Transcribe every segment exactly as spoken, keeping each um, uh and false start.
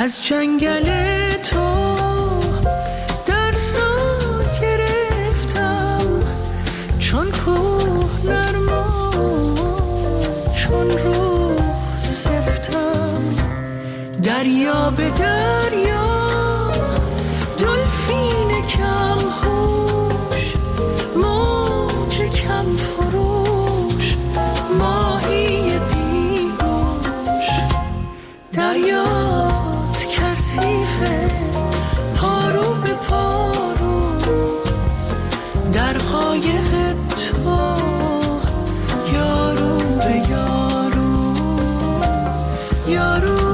از جنگل تو درسا گرفتم، چون کوه نرما چون روح سفتم. دریا به دریا دلفین کم هوش، موج کم فروش، ماهی بیگوش. دریات کثیفه پارو به پارو، در قایق تو یارو به یارو، یارو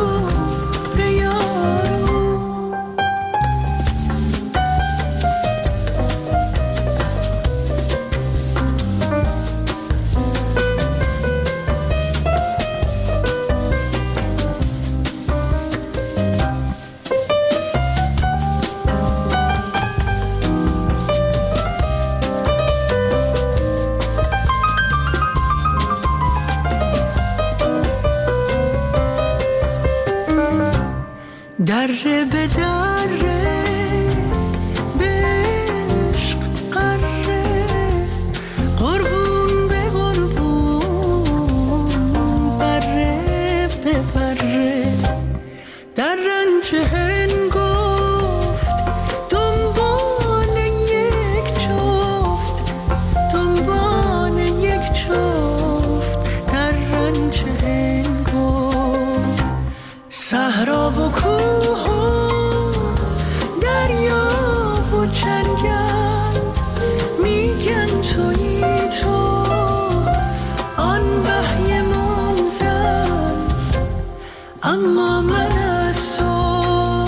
دره به دره به عشق قره، قربون به قربون، بره به بره. در رنج هنگفت دنبال یک جفت، دنبال یک جفت. در رنج هنگفت صحرا و کوه و دریا و جنگل، میگن تویی تو آن وحی منزل. اما من از تو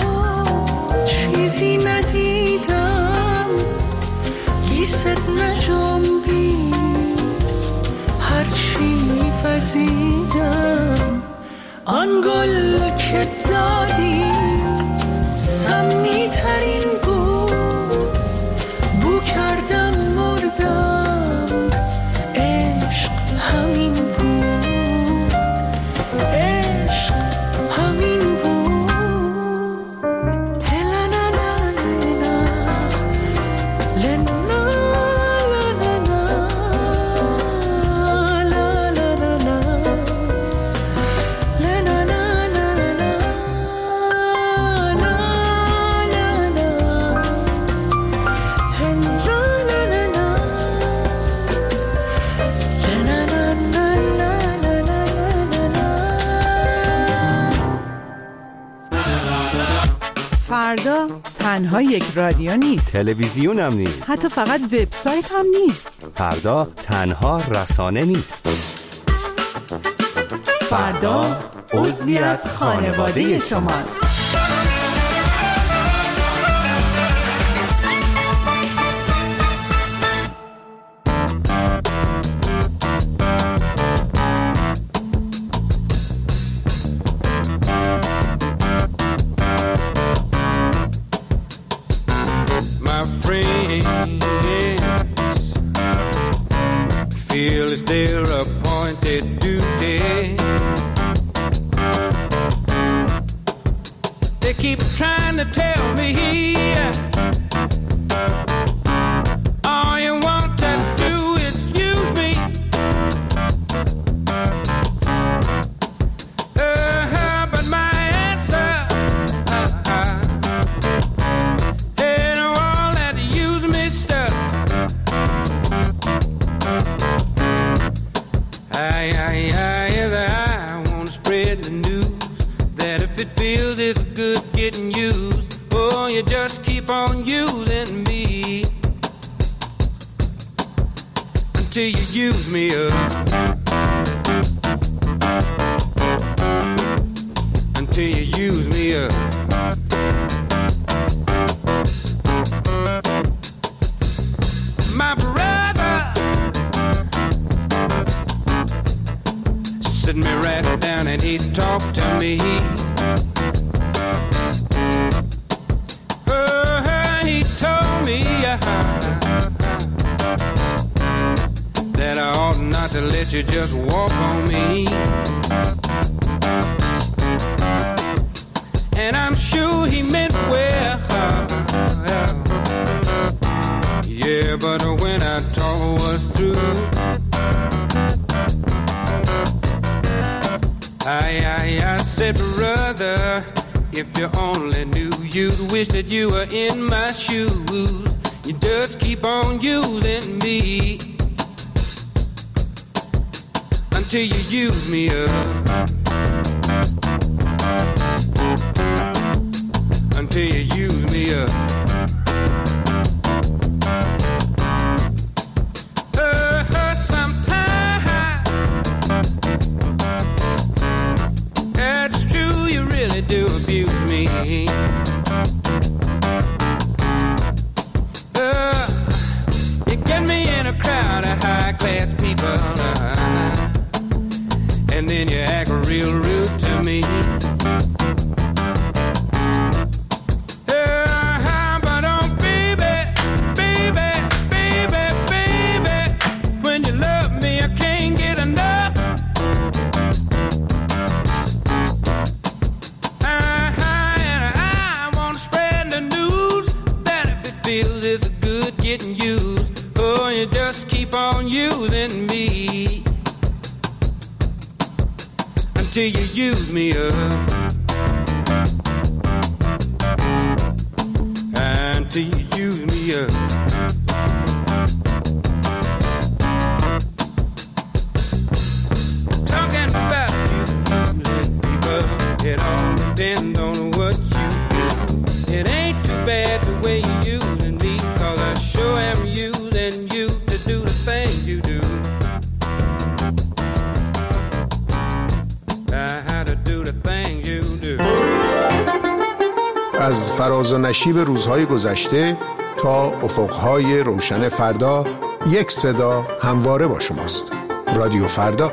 چیزی ندیدم، گیست نجنبید هرچی وزیدم. آن گل که دادی سمی ترین بود، بو کردم مردم، عشق همین بود، عشق همین بود. هلا لا لا لا لا لا لا لا. فردا تنها یک رادیو نیست، تلویزیون هم نیست، حتی فقط وبسایت هم نیست. فردا تنها رسانه نیست. فردا عضوی از خانواده شماست. Feel it's their appointed duty. They keep trying to tell me all you want to do is use me. Uh-huh, but my answer uh-huh, ain't all that use me stuff. I, I, I, I want to spread the news that if it feels it's good getting used, oh, you just keep on using me until you use me up, until you use me up. My brother sit me right down and he talked to me. Oh, he told me uh, that I ought not to let you just walk on me. And I'm but when I talk was through, I, I, I said, brother, if you only knew, you'd wish that you were in my shoes. You just keep on using me until you use me up, until you use me up. Uh, sometimes that's true, you really do abuse me. Uh, you get me in a crowd of high-class people, uh, and then you act real rude to me. Using me until you use me up, until you use me up. Talking about you using people, it all depends on what you do. It ain't too bad the way you're using me, 'cause I sure am using you to do the things you do. از فراز و نشیب روزهای گذشته تا افقهای روشن فردا، یک صدا همواره با شماست. رادیو فردا.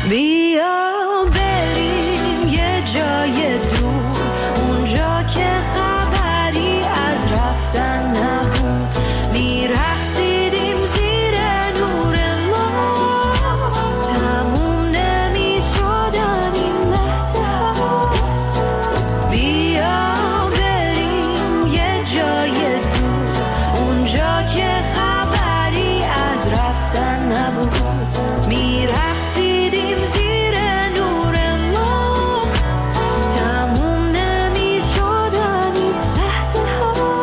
بیا بریم یه جای دور، اونجا که خبری از رفتن نبود، میرقصیدیم زیر نور ماه، تموم نمیشدن این لحظه ها. بیا بریم یه جای دور، اونجا که خبری از رفتن نبود، میرقصیدیم زیر نور ماه، تموم نمیشدن این لحظه ها.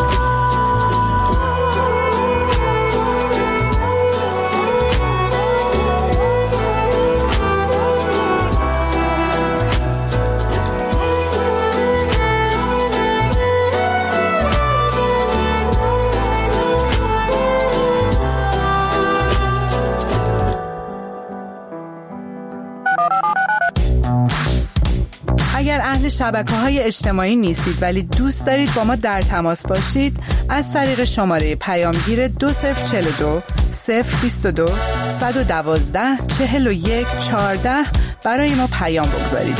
اگر اهل شبکه‌های اجتماعی نیستید ولی دوست دارید با ما در تماس باشید، از طریق شماره پیامگیر دو صفر چهل و دو صفر بیست و دو صد و دوازده چهل و یک چهارده برای ما پیام بگذارید.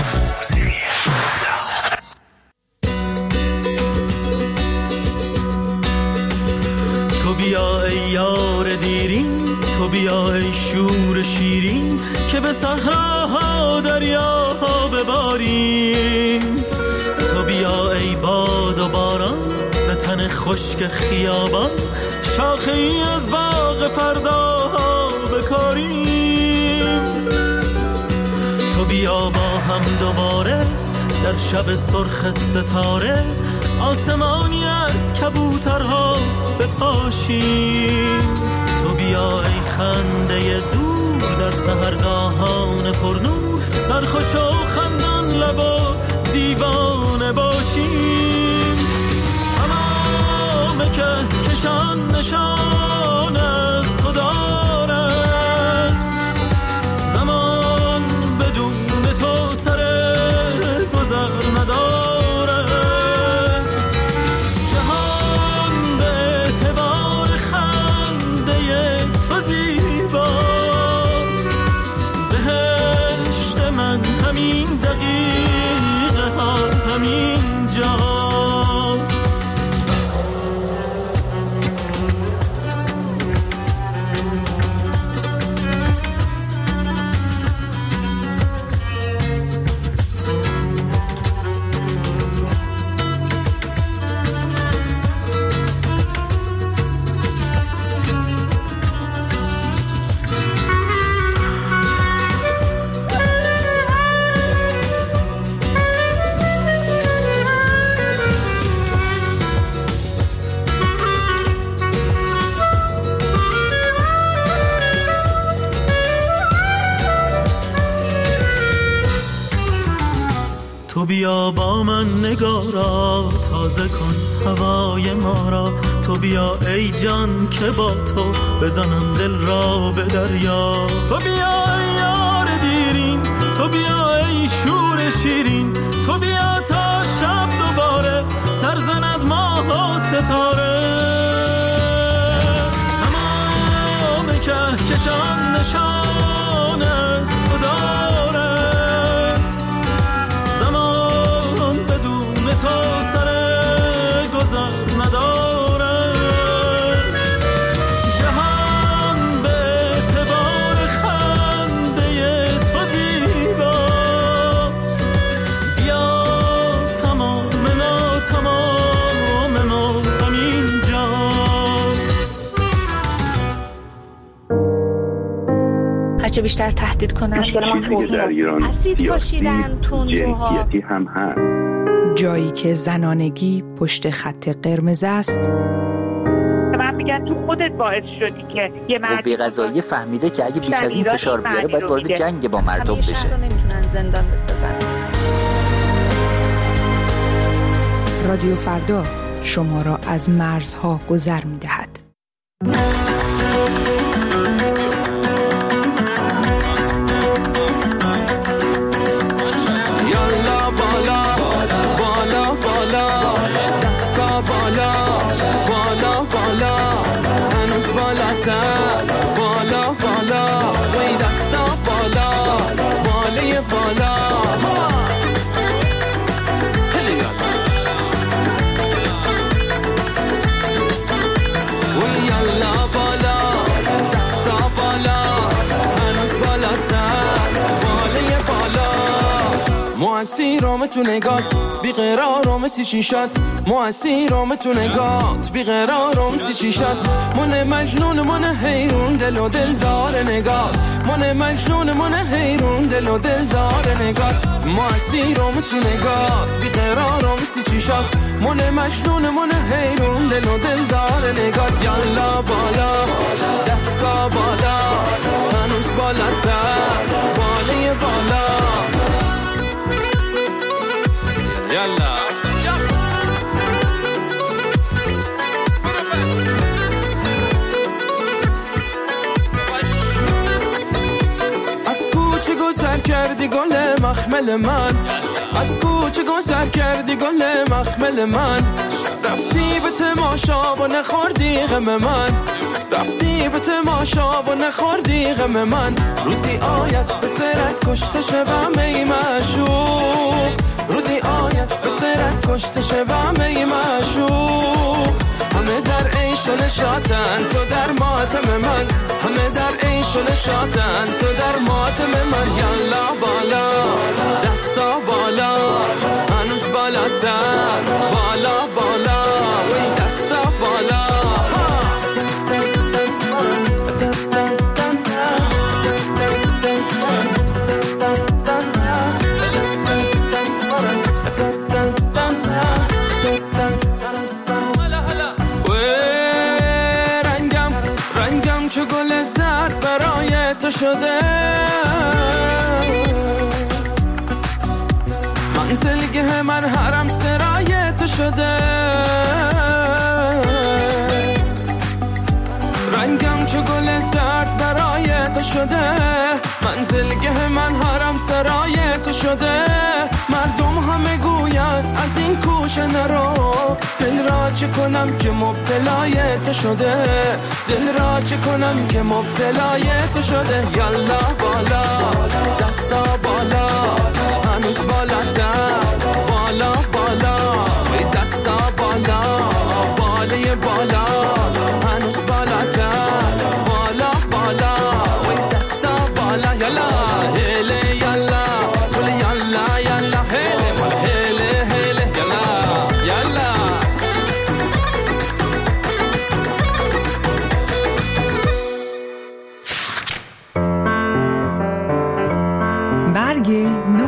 تو بیا ای یار دیرین، تو بیا ای شور شیرین، که به صحراها دریاها بباریم. تو بیا ای باد و باران، به تن خشک خیابان، شاخه ای از باغ فرداها بکاریم. تو بیا با هم دوباره در شب سرخ ستاره، آسمانی از کبوترها بپاشیم. تو بیا ای خنده دور در سحرگاهان پرنور، سرخوش و خندان لب و دیوانه باشیم. تمام که کشان نشان از تو دارد، زمان بدون تو سر گذر ندارد. جهان به اعتبار خنده تو زیباست، بهشت من همین دقیقه ها همین جاست. تو بیا با من نگارا، تازه کن هوای ما را. تو بیا ای جان که با تو بزنم دل را به دریا. تو بیا ای یار دیرین، تو بیا ای شور شیرین، تو بیا تا شب دوباره سر زند ماه و ستاره. تمام کهکشان نشان از تو دارد، زمان بدون تو سر گذر ندارد. جهان به اعتبار خنده تو زیباست، بیا تمام نا تمام ما همین جاست. هرچه بیشتر تهدید کنن اسید پاشیدن تندروها هم هست. جایی که زنانگی پشت خط قرمز است. من میگن تو خودت باعث شدی که یه مرد قوه قضاییه فهمیده که اگه بیش از این فشار بیاره باید وارد جنگ با مردم بشه. همیشه نمیتونن زندان بسازن. رادیو فردا شما را از مرزها گذر می‌دهد. بالا بالا وی دستا بالا اسیرام تو نگات بیقرارم سی چی شد ما اسیرام تو نگات بیقرارم سی چی شد من مجنون من حیرون دل و دل دار نگات من مجنون من حیرون دل و دل دار نگات ما اسیرام تو نگات بیقرارم سی چی شد من مجنون من حیرون دل و دل دار نگات یالا بالا دستا بالا هنوز بالاتر باله بالا یالا از کوچه گذر کردی گل مخمل من از کوچه گذر کردی گل مخمل من رفتی به تماشا و نخوردی غم من رفتی به تماشا و نخوردی غم من روزی آید به سرت کشته شوم ای معشوق روزی آید به سرت کشته شوم ای معشوق همه در عیش و نشاطن تو در ماتم من همه در عیش و نشاطن تو در ماتم من یالا بالا دستا بالا هنوز بالاتر بالا بالا وی دستا بالا چو گل زرد برای تو شده منزلگه من حرم سرای تو شده رنگم چو گل زرد برای تو شده منزلگه من حرم سرای تو شده مردم همه گوید از این کوچه نرو دل را چه کنم که مبتلای تو شده دل را چه کنم که مبتلای تو شده یالا بالا دستا بالا هنوز بالاتر بالا بالا وی دستا بالا باله بالا هنوز بالاتر بالا بالا وی دستا بالا یالا هله یالا ولی یالا یالا هله هله هله یالا یالا برگ نو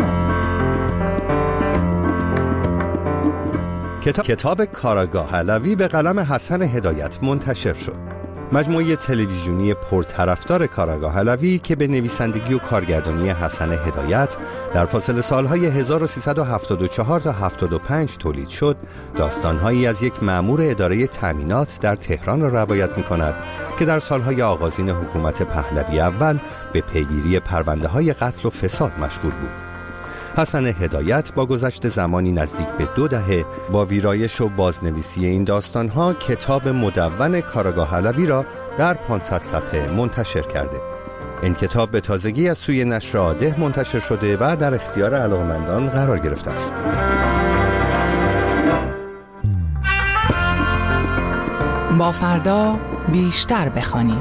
کتاب کاراگاه علوی به قلم حسن هدایت منتشر شد. مجموعه تلویزیونی پرطرفدار کاراگاه علوی که به نویسندگی و کارگردانی حسن هدایت در فاصله سالهای هزار و سیصد و هفتاد و چهار تا هفتاد و پنج تولید شد، داستانهایی از یک مأمور اداره تأمینات در تهران را روایت می‌کند که در سالهای آغازین حکومت پهلوی اول به پیگیری پرونده‌های قتل و فساد مشغول بود. حسن هدایت با گذشت زمانی نزدیک به دو دهه با ویرایش و بازنویسی این داستانها کتاب مدون کاراگاه علوی را در پانصد صفحه منتشر کرده. این کتاب به تازگی از سوی نشر آده منتشر شده و در اختیار علاقه‌مندان قرار گرفته است. با فردا بیشتر بخوانیم.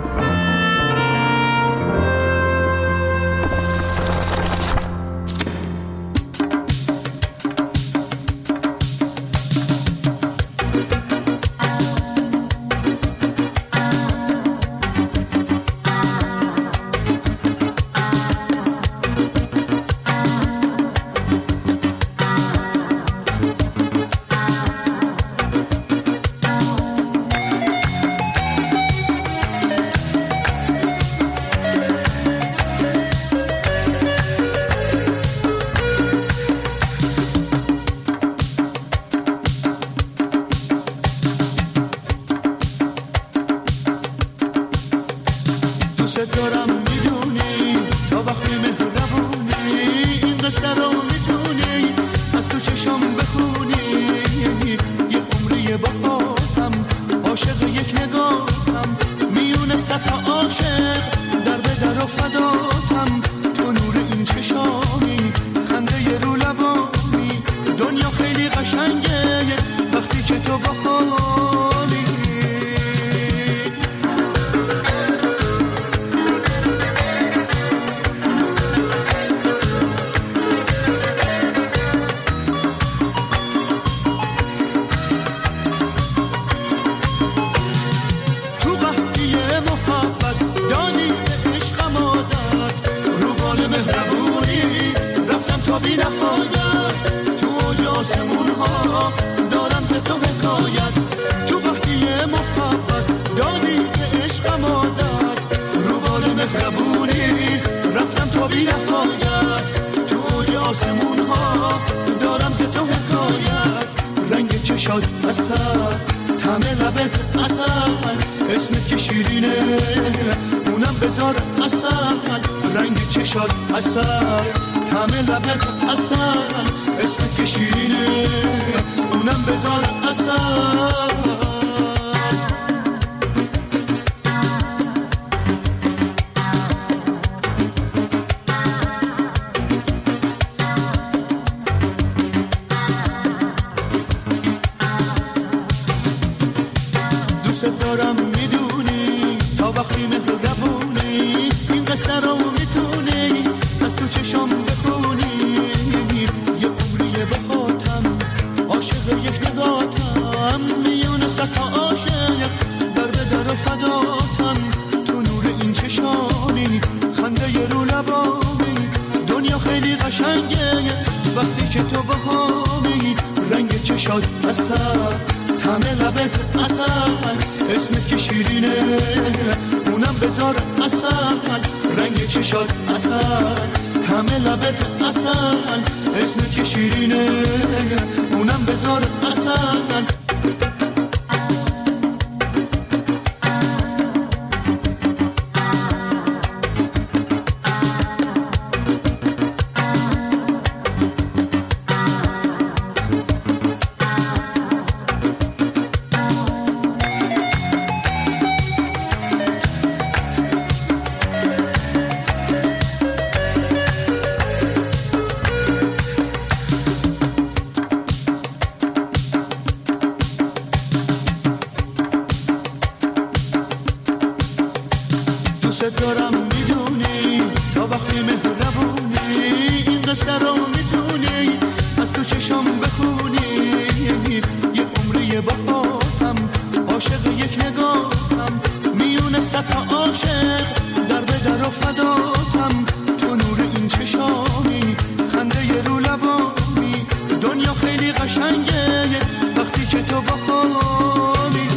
تا بی نهایت تو اوج آسمون ها دارم ز تو حکایت تو وقتی محبت دادی به عشقم عادت رو بال مهربونی رفتم تا بی نهایت تو اوج آسمون ها دارم ز تو حکایت رنگ چشات اصل همه لبت اصل اسمت که شیرینه اونم بذار اصل رنگ چشات اصل همه لبت اصل اسمت که شیرینه اونم بذار اصل دارم میدونی تا وقتی مهربونی این قصه رو میتونی از تو چشم بخونی یه عمریه بخاطم عاشق یک نگاتم میونه ستا عاشق در به در و فداتم تو نور این چشانی خنده ی رو لبامی دنیا خیلی قشنگه وقتی که تو بهامی رنگ چشات اصل همه لبت اصل اسمت که شیرینه اونم بذار اصل رنگ چشات اصل همه لبت اصل اسمت که شیرینه اونم بذار اصل دارم میدونی تا وقتی مهربونی این قصه رو میتونی از تو چشم بخونی یه عمریه باهاتم عاشق یک نگاهم میونه ستا عاشق در به در و فداتم تو نور این چشامی خنده ی رو لبامی دنیا خیلی قشنگه وقتی که تو باهامی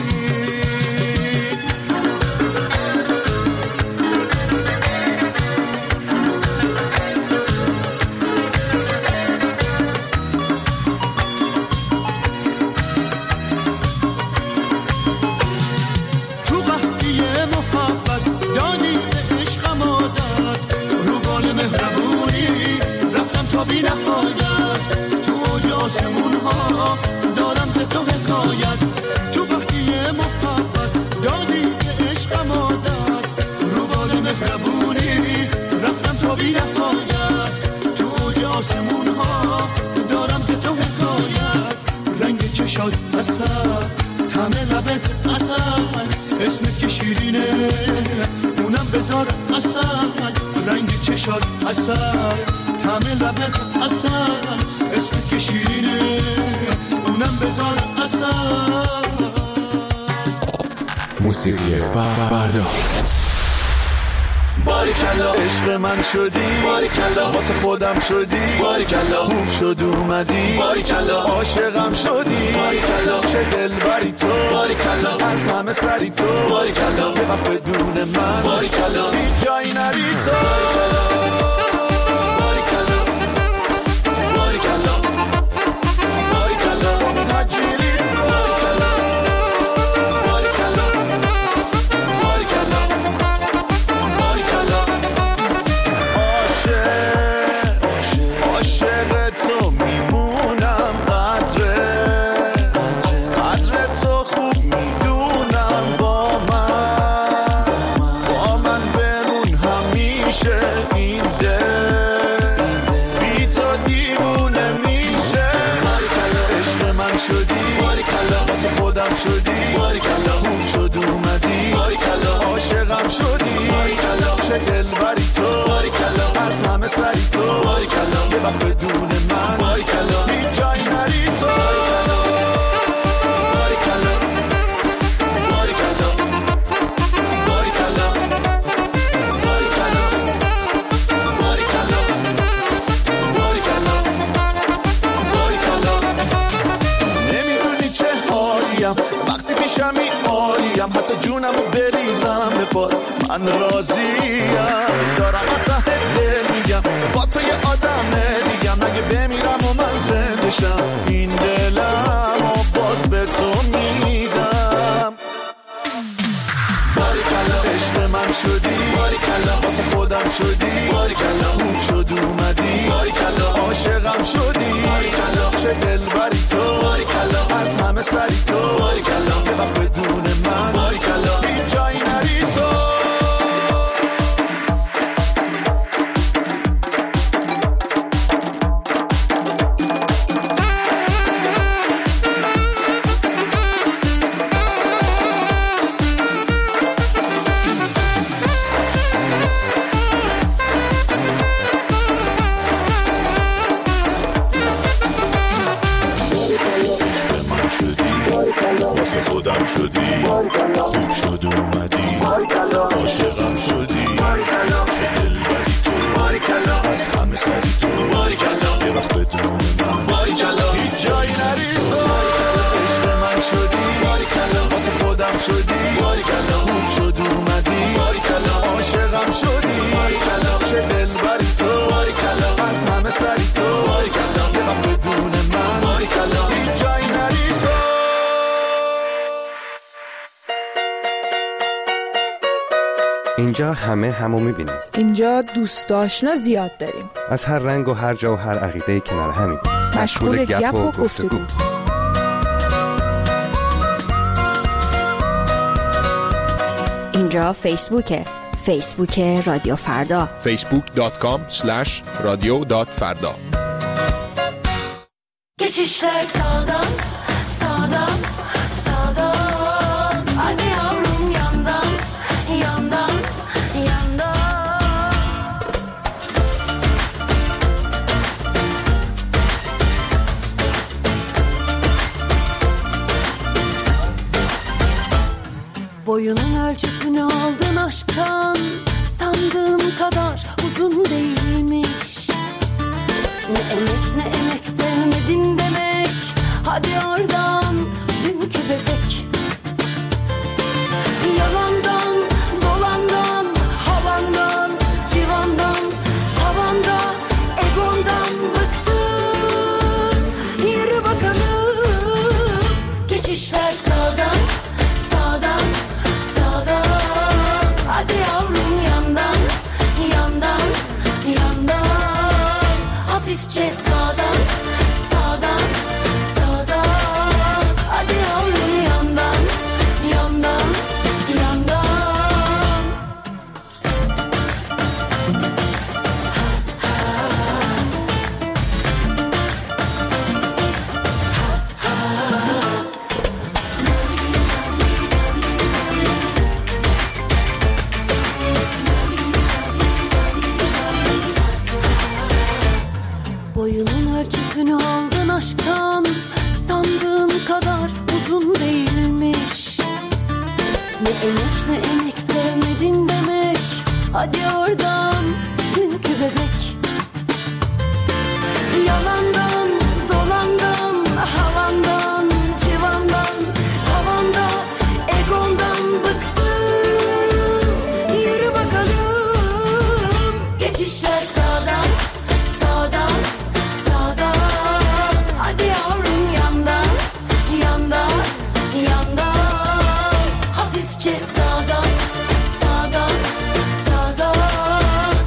بی نهایت تو اوج آسمون ها دارم ز تو حکایت تو وقتی محبت دادی به عشقم عادت رو بال مهربونی رفتم تا بی نهایت تو اوج آسمون ها دارم ز تو حکایت رنگ چشات اصل همه لبت اصل اسمت که شیرینه اونم بذار اصل رنگ چشات اصل همه لبت اصل اسمت که شیرینه اونم بذار اصل موسیقی فردا باریکلا عشق من شدی باریکلا واسه خودم شدی باریکلا خوب شد اومدی باریکلا عاشقم شدی باریکلا چه دلبری تو باریکلا از همه سری تو باریکلا یه وقت بدون من باریکلا هیچ جایی نری تو شدی باریکلا خوب شد اومدی باریکلا عاشقم شدی باریکلا چه دلبری تو باریکلا از همه سری تو باریکلا یه وقت بدون من باریکلا هیچ جایی نری تو باریکلا باریکلا باریکلا باریکلا باریکلا باریکلا کنم حتی جونمو بریزم به پات، من راضیم. دارم از ته دل میگم با تو یه آدمه دیگم، مگه بمیرم و من زنده شم این دلم و باز به تو میدم. باریکلا عشق من شدی، باریکلا واسه خودم شدی، باریکلا خوب شد اومدی، باریکلا عاشقم شدی، باریکلا چه دلبری تو، باریکلا از همه سری تو، باریکلا یه وقت بدون من، باریکلا هیچ جایی نری تو. خودم شدی، خوب شد اومدی، عاشقم شدی، چه دلبری تو، از همه سری تو، یه وقت بدون من، هیچ جایی نری تو. عشق من شدی، واسه خودم شدی، خوب شد اومدی، عاشقم شدی، چه دلبری تو، از همه سری تو، یه وقت بدون من، هیچ جایی نری تو. اینجا همه همو میبینیم. اینجا دوست آشنا زیاد داریم. از هر رنگ و هر جا و هر عقیده کنار همین. مشغول گپ و گفتگو. اینجا فیسبوکه. فیسبوک رادیو فردا. فیسبوک دات کام اسلش رادیو دات فردا. Geçişler sağdan, sağdan, sağdan. Hadi yavrum yandan, yandan, yandan. Boyunun ölçüsünü aldın aşktan, sandığın kadar uzun değilmiş. Ne emek ne emek sevmedin demek, hadi oradan dünkü bebek. Yalandan, dolandan, havandan, civandan, tavanda, egondan bıktım. Yürü bakalım, geçişler sağdan, sağdan, sağdan. Hadi yavrum yandan, yandan, yandan. Hafifçe sağdan, sağdan, sağdan. Hadi yavrum yandan, yandan, yandan. Boyunun ölçüsünü aldın aşktan, sandığın kadar uzun değilmiş. Ne emek ne emek sevmedin demek, hadi oradan dünkü bebek. Yalandan, dolandan, havandan, civandan, tavanda, egondan bıktım. Yürü bakalım, geçişler sağdan, sağdan, sağdan. Hadi yavrum yandan, yandan, yandan. Hafifçe sağdan, sağdan, sağdan.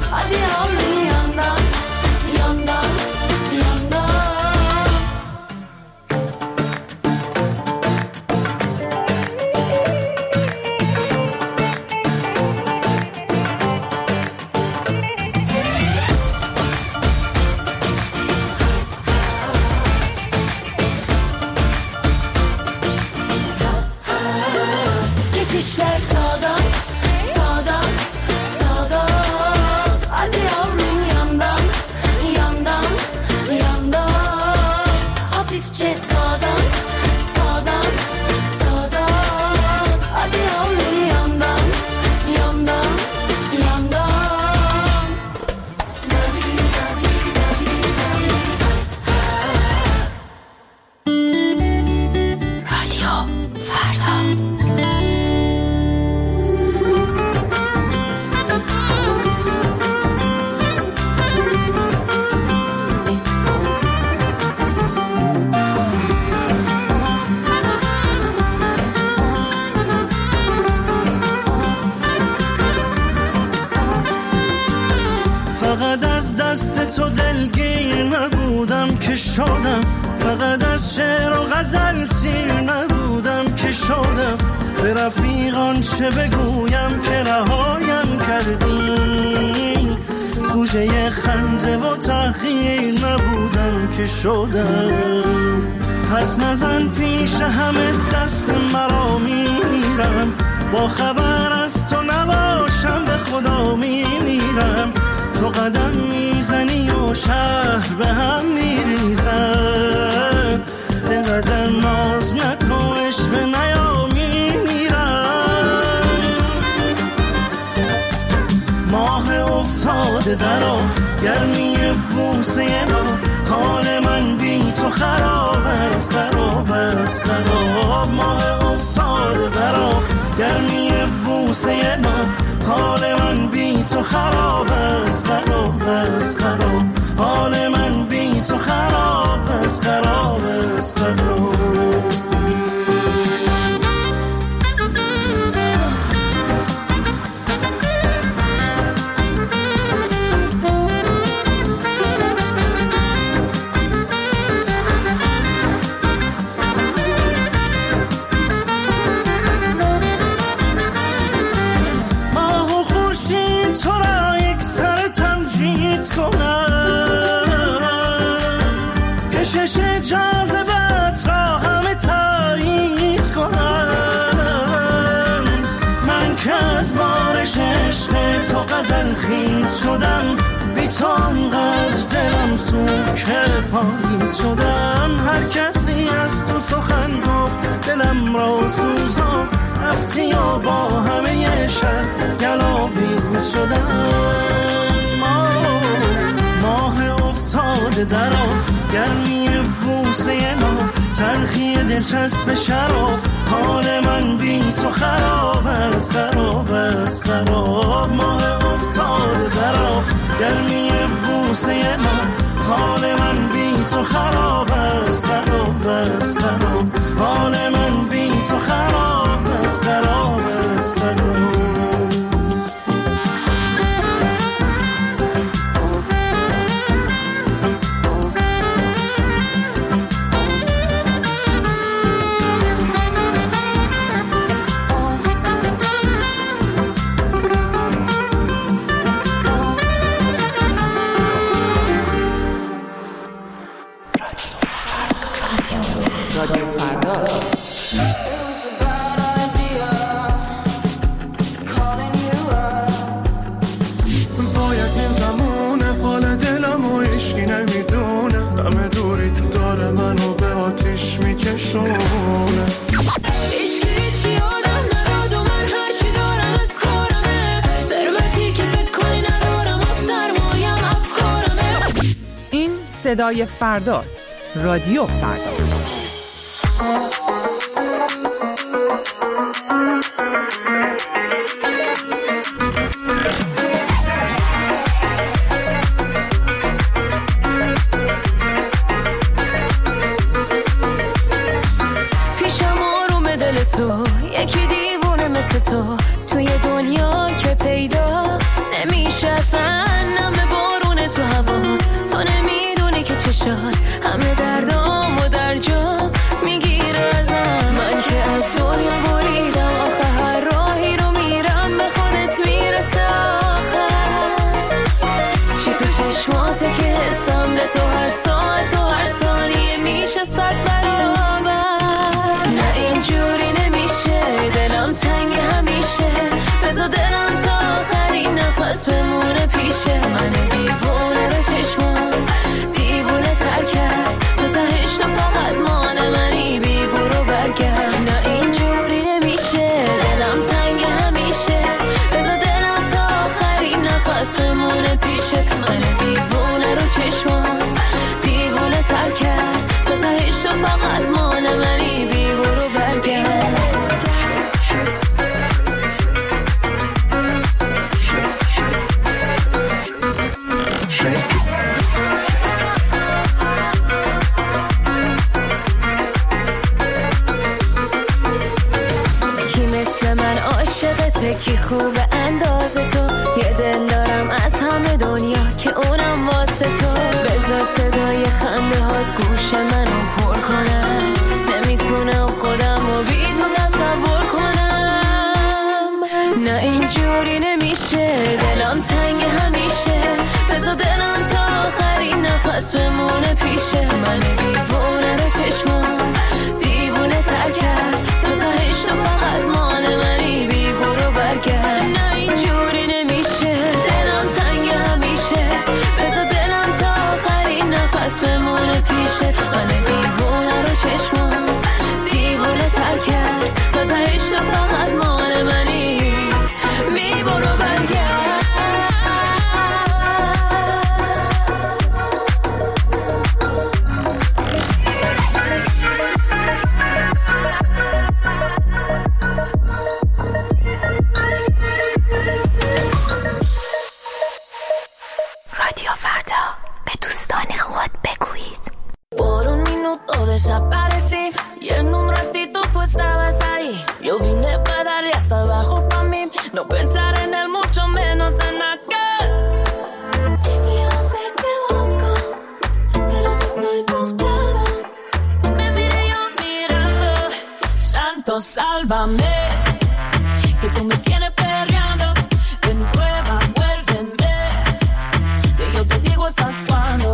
که شدم، فقط از شعر و غزل سیر نبودم که شدم. به رفیقان چه بگویم که رهایم کردی، سوژه خنده و تحقیر نبودم که شدم. پس نزن پیش همه دست مرا میمیرم، با خبر از تو نباشم به خدا میمیرم. تو قدم میزنی و شهر به هم میریزن، دلقدر ناز نکن عشق نیا میمیرم. ماه افتاده درا گرمی بوسه ما، حال من بی تو خراب است خراب است خراب. ماه افتاده درا گرمی بوسه ما، حال من بی تو خراب است خراب است خراب. حال من بی تو خراب است خراب است خراب. کشش جاذبت را همه تایید کنم. من که از بارش عشق تو غزل خیز شدم، بی تو انقدر دلم سوخت که پاییز شدم. هر کسی از تو سخن گفت دلم را سوزان، رفتی و با همه شهر گلاویز شدم. ماه افتاده درا گرمی بوسه ما، تلخی دلچسب شراب، حال من بی تو خراب است خراب است خراب. ماه افتاده درا گرمی بوسه ما، حال من بی تو خراب است خراب است خراب. حال من بی تو خراب است خراب است خراب. صدای فرداست. رادیو فردا. پیشم آروم دل تو، یکی دیوونه مثل تو توی دنیا که پیدا نمیشه اصلا. نم بارون تو هوا، تو نمیدونی که چشات همه دردام و در جا میگیره ازم. من که از دنیا بریدم آخه هر راهی رو میرم به خودت میرسه آخر. چی تو چشماته که حسم به تو هر ساعت و هر ثانیه میشه صد برابر. نه اینجوری نمیشه، دلم تنگ همیشه، بذار دلم تا آخرین نفس بمونه پیشه. من دیوونه به چشمات، دیوونه تر کرد گوش منو پر کنن، نمیتونم خودم رو بی تو تصور کنم. نه اینجوری نمیشه، دلم تنگ همیشه، بذار دلم تا آخرین نفس بمونه پیشه. من دیوونه رو چشمات دیوونه تر کرد، گذاهش تو فقط مال منی، بی برو برگرد. نه اینجوری نمیشه، دلم تنگ همیشه، بذار دلم تا آخرین نفس بمونه پیشه. من دیوونه رو چشمات دیوونه تر کرد، گذاهش تو فقط مال منی، بی برو برگرد. Desaparecí y en un ratito tú estabas ahí. Yo vine para darle hasta abajo pa' mí, no pensar en él, mucho menos en aquel. Yo sé que busco, pero te estoy buscando. Me miré yo mirando, santo sálvame, que tú me tienes perreando. Ven prueba, vuélveme, que yo te digo hasta cuándo.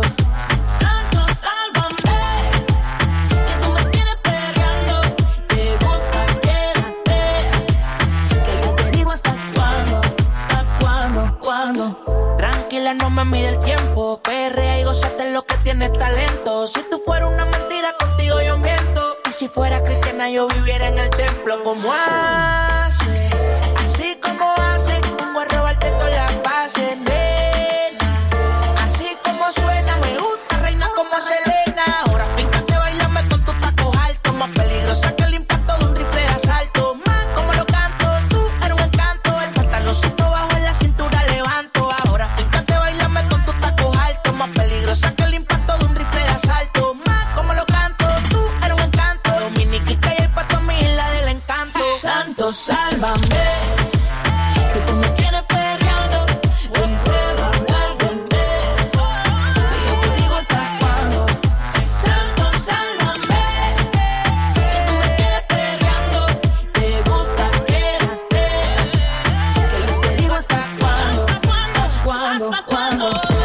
Tranquila, no me mide el tiempo, perrea y gózate lo que tienes talento. Si tú fueras una mentira, contigo yo miento. Y si fuera cristiana, yo viviera en el templo. Como hace, así como hace, vengo a robarte todas las bases, nena. Así como suena, me gusta, reina como Selena. Ahora fíjate, bailame con tus tacos altos, más peligrosa que el impacto de un rifle de asalto. Más como lo canto, tú eres un encanto. El pantaloncito bajo en la cintura levanto. Ahora fíjate, bailame con tus tacos altos, más peligrosa que el impacto de un rifle de asalto. Más como lo canto, tú eres un encanto. Dominiquita y el pato a mi isla del encanto. Santo, sálvame, que tú me tienes perreando. Ven, prueba, vuélveme, que yo te digo hasta cuándo. Santo, sálvame, que tú me tienes perreando. Te gusta, quédate, que yo te digo hasta cuándo. Hasta cuándo, hasta cuándo.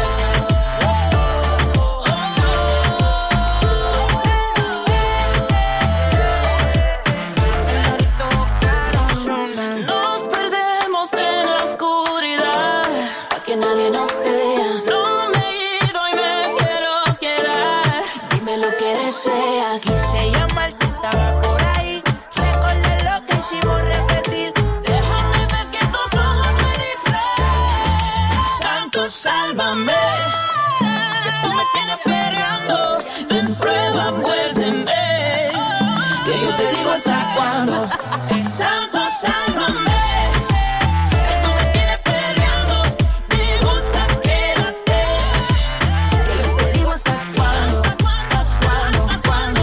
Nos perdemos en la oscuridad, pa' que nadie nos vea. No me he ido y me quiero quedar. Dime lo que deseas. Quise llamarte, estaba por ahí. Recordé lo que hicimos repetir. Déjame ver que tus ojos me dicen. Santo, sálvame, que tú me tienes perreando. Ven, prueba, muérdeme, que yo te digo hasta cuándo. Santo, sálvame, que tú me tienes perreando. Me gusta, quédate, que yo te digo hasta cuándo. Hasta cuándo, hasta cuándo.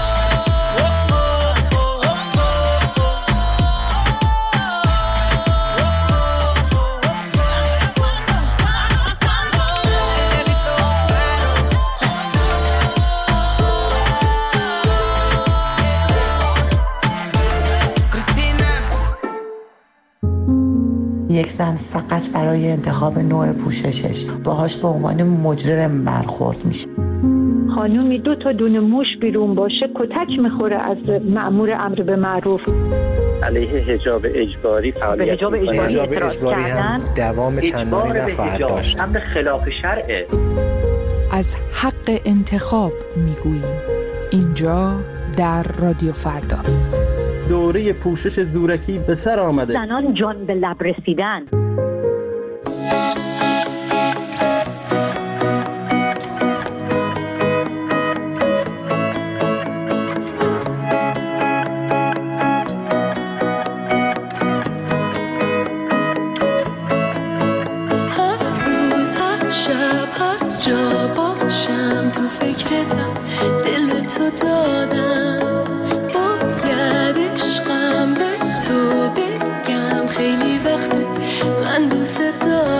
یک زن فقط برای انتخاب نوع پوششش باهاش به عنوان مجرم برخورد میشه. خانومی دو تا دونه موش بیرون باشه کتک میخوره از مأمور امر به معروف. علیه حجاب اجباری فعالیت به حجاب اجباری اعتراض کردن، دوام چندانی نخواهد داشت. امر خلاف شرعه. از حق انتخاب میگوییم اینجا در رادیو فردا. دوره پوشش زورکی به سر آمده. زنان جان به لب رسیدن.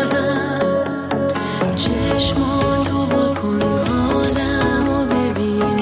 چشماتو با کن حالمو ببین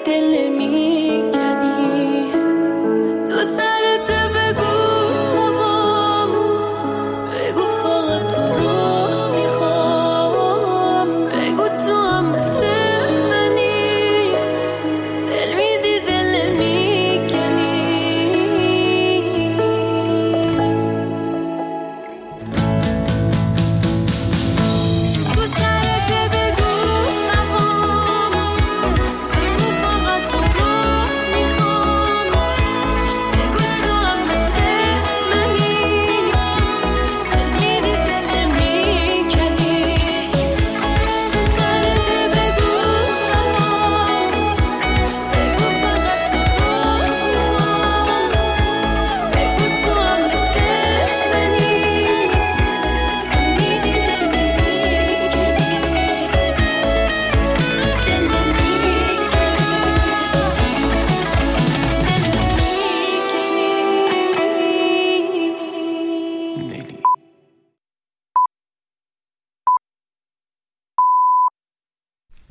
دل